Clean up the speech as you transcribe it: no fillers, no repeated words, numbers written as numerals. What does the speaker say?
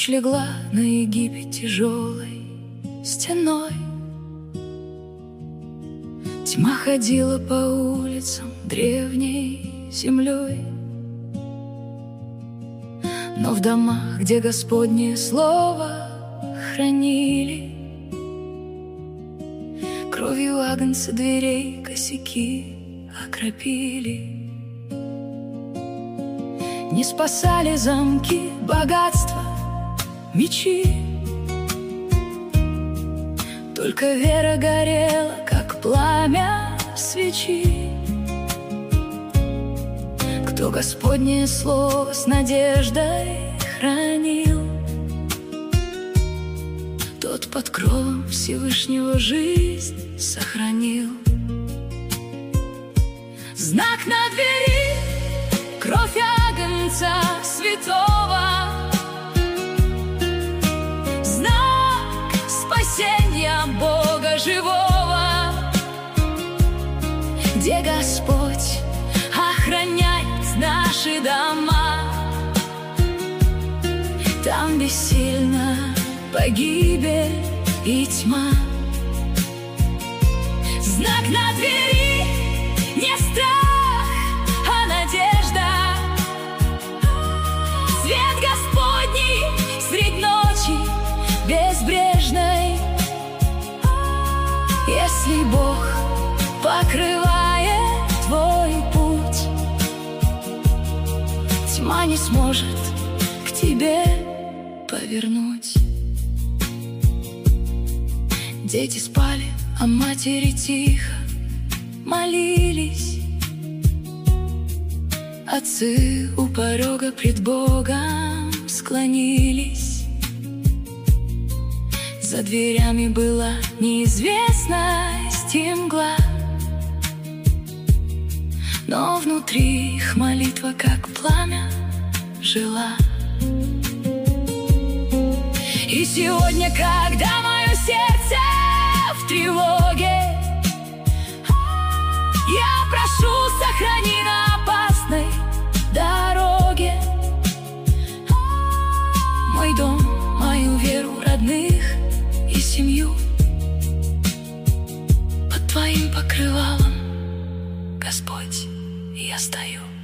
Ночь легла на Египет тяжелой стеной. Тьма ходила по улицам древней землей. Но в домах, где Господнее слово хранили, кровью агнца дверей косяки окропили. Не спасали замки, богатства, мечи, только вера горела, как пламя свечи. Кто Господнее слово с надеждой хранил, тот под кровом Всевышнего жизнь сохранил. Знак на двери — кровь агнца святого, знак спасения Бога живого, где Господь охраняет наши дома. Там бессильна погибель и тьма. Знак на двери — не страх, а надежда. Свет Господний средь ночи безбрежной. Если Бог покрывает твой путь, тьма не сможет к тебе повернуть. Дети спали, а матери тихо молились. Отцы у порога пред Богом склонились. За дверями была неизвестность и мгла, но внутри их молитва, как пламя, жила. И сегодня, когда мое сердце в тревоге, я прошу, сохрани на опасной дороге мой дом, мою веру, родных и семью. Под Твоим покрывалом, Господь, я стою.